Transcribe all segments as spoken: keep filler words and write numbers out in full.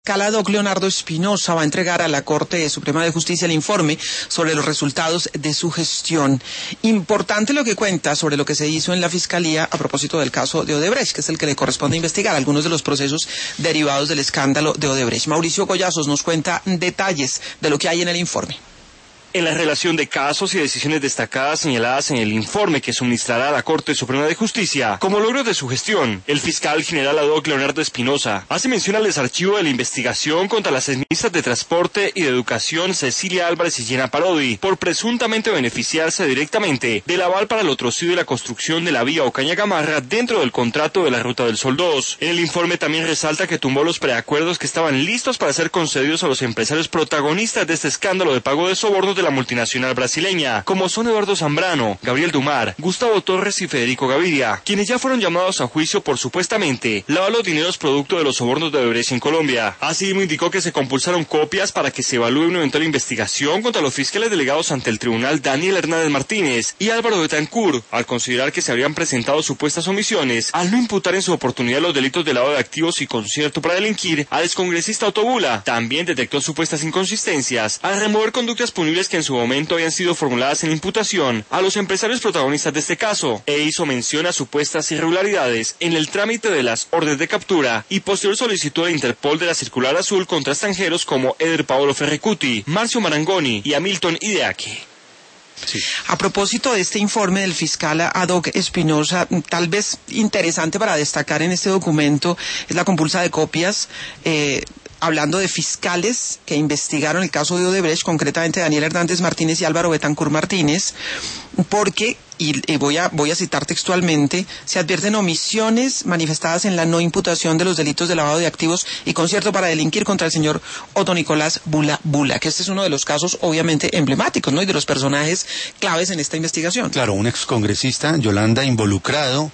fiscal ad hoc Leonardo Espinosa va a entregar a la Corte Suprema de Justicia el informe sobre los resultados de su gestión. Importante lo que cuenta sobre lo que se hizo en la Fiscalía a propósito del caso de Odebrecht, que es el que le corresponde investigar algunos de los procesos derivados del escándalo de Odebrecht. Mauricio Collazos nos cuenta detalles de lo que hay en el informe. En la relación de casos y decisiones destacadas señaladas en el informe que suministrará a la Corte Suprema de Justicia, como logro de su gestión, el fiscal general ad hoc Leonardo Espinosa hace mención al desarchivo de la investigación contra las ministras de Transporte y de Educación Cecilia Álvarez y Gina Parodi, por presuntamente beneficiarse directamente del aval para el lotrocido y la construcción de la vía Ocaña Gamarra dentro del contrato de la Ruta del Sol dos. En el informe también resalta que tumbó los preacuerdos que estaban listos para ser concedidos a los empresarios protagonistas de este escándalo de pago de sobornos de la multinacional brasileña, como son Eduardo Zambrano, Gabriel Dumar, Gustavo Torres y Federico Gaviria, quienes ya fueron llamados a juicio por supuestamente lavar los dineros producto de los sobornos de Odebrecht en Colombia. Asimismo indicó que se compulsaron copias para que se evalúe una eventual investigación contra los fiscales delegados ante el tribunal Daniel Hernández Martínez y Álvaro Betancourt, al considerar que se habrían presentado supuestas omisiones al no imputar en su oportunidad los delitos de lavado de activos y concierto para delinquir al excongresista Otto Bula. También detectó supuestas inconsistencias al remover conductas punibles que en su momento habían sido formuladas en imputación a los empresarios protagonistas de este caso, e hizo mención a supuestas irregularidades en el trámite de las órdenes de captura y posterior solicitud de Interpol de la circular azul contra extranjeros como Eder Paolo Ferrecuti, Marcio Marangoni y Hamilton Ideaki. Sí. A propósito de este informe del fiscal ad hoc Espinosa, tal vez interesante para destacar en este documento es la compulsa de copias, eh, hablando de fiscales que investigaron el caso de Odebrecht, concretamente Daniel Hernández Martínez y Álvaro Betancourt Martínez, porque, y, y voy a voy a citar textualmente, se advierten omisiones manifestadas en la no imputación de los delitos de lavado de activos y concierto para delinquir contra el señor Otto Nicolás Bula Bula, que este es uno de los casos obviamente emblemáticos, ¿no? Y de los personajes claves en esta investigación. Claro, un excongresista, Yolanda, involucrado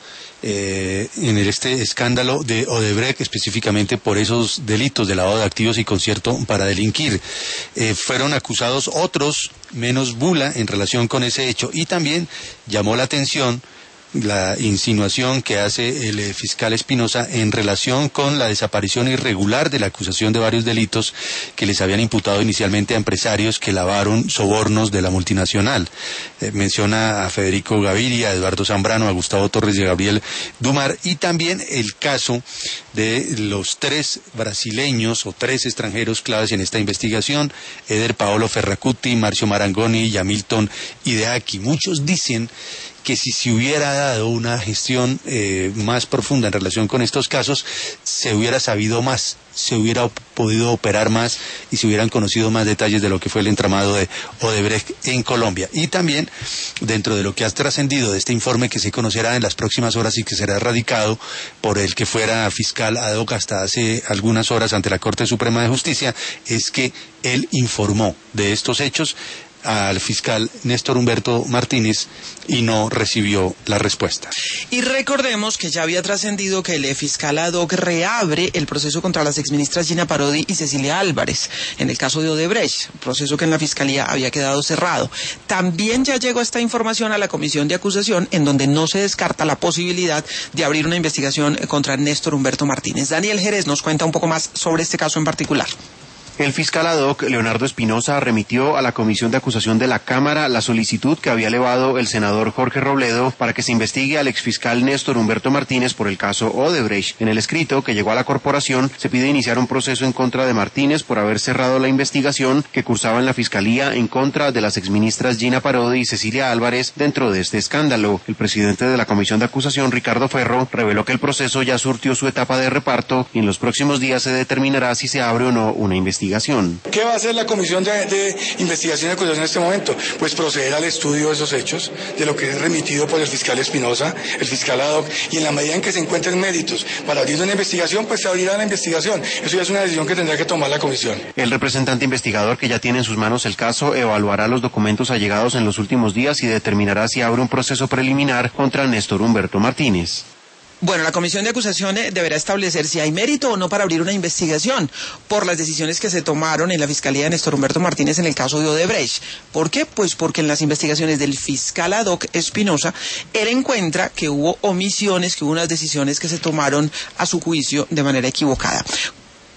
Eh, en este escándalo de Odebrecht, específicamente por esos delitos de lavado de activos y concierto para delinquir. Eh, fueron acusados otros, menos Bula, en relación con ese hecho, y también llamó la atención la insinuación que hace el eh, fiscal Espinosa en relación con la desaparición irregular de la acusación de varios delitos que les habían imputado inicialmente a empresarios que lavaron sobornos de la multinacional. Eh, menciona a Federico Gaviria, a Eduardo Zambrano, a Gustavo Torres y a Gabriel Dumar, y también el caso de los tres brasileños o tres extranjeros claves en esta investigación, Eder Paolo Ferracuti, Marcio Marangoni y Hamilton Ideaki. Muchos dicen que si se hubiera dado una gestión eh, más profunda en relación con estos casos, se hubiera sabido más, se hubiera podido operar más y se hubieran conocido más detalles de lo que fue el entramado de Odebrecht en Colombia. Y también, dentro de lo que ha trascendido de este informe que se conocerá en las próximas horas y que será radicado por el que fuera fiscal ad hoc hasta hace algunas horas ante la Corte Suprema de Justicia, es que él informó de estos hechos al fiscal Néstor Humberto Martínez y no recibió la respuesta. Y recordemos que ya había trascendido que el fiscal ad hoc reabre el proceso contra las exministras Gina Parodi y Cecilia Álvarez en el caso de Odebrecht, proceso que en la fiscalía había quedado cerrado. También ya llegó esta información a la comisión de acusación, en donde no se descarta la posibilidad de abrir una investigación contra Néstor Humberto Martínez. Daniel Jerez nos cuenta un poco más sobre este caso en particular. El fiscal ad hoc, Leonardo Espinosa, remitió a la Comisión de Acusación de la Cámara la solicitud que había elevado el senador Jorge Robledo para que se investigue al exfiscal Néstor Humberto Martínez por el caso Odebrecht. En el escrito que llegó a la corporación se pide iniciar un proceso en contra de Martínez por haber cerrado la investigación que cursaba en la Fiscalía en contra de las exministras Gina Parodi y Cecilia Álvarez dentro de este escándalo. El presidente de la Comisión de Acusación, Ricardo Ferro, reveló que el proceso ya surtió su etapa de reparto y en los próximos días se determinará si se abre o no una investigación. ¿Qué va a hacer la Comisión de, de Investigación y Acusación en este momento? Pues proceder al estudio de esos hechos, de lo que es remitido por el fiscal Espinosa, el fiscal ad hoc, y en la medida en que se encuentren méritos para abrir una investigación, pues se abrirá la investigación. Eso ya es una decisión que tendrá que tomar la Comisión. El representante investigador, que ya tiene en sus manos el caso, evaluará los documentos allegados en los últimos días y determinará si abre un proceso preliminar contra Néstor Humberto Martínez. Bueno, la comisión de acusación deberá establecer si hay mérito o no para abrir una investigación por las decisiones que se tomaron en la Fiscalía de Néstor Humberto Martínez en el caso de Odebrecht. ¿Por qué? Pues porque en las investigaciones del fiscal ad hoc Espinosa, él encuentra que hubo omisiones, que hubo unas decisiones que se tomaron a su juicio de manera equivocada.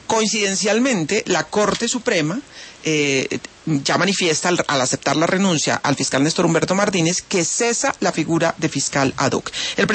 Coincidencialmente, la Corte Suprema eh, ya manifiesta al, al aceptar la renuncia al fiscal Néstor Humberto Martínez que cesa la figura de fiscal ad hoc. El